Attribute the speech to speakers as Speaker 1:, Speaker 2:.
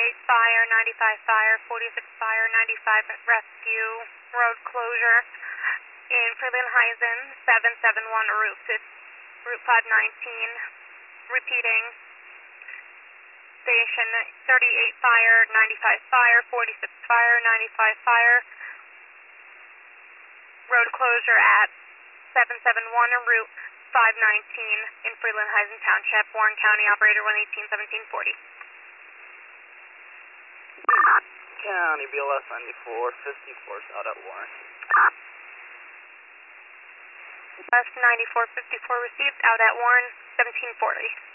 Speaker 1: fire, 95 fire, 46 fire, 95 rescue, road closure in Frelinghuysen, 771 Route 519, repeating, station 38 fire, 95 fire, 46 fire, 95 fire, road closure at 771 Route 519 in Frelinghuysen Township, Warren County, operator 118-1740.
Speaker 2: County BLS 9454 is out at Warren.
Speaker 1: West 9454 received, out at Warren 1740.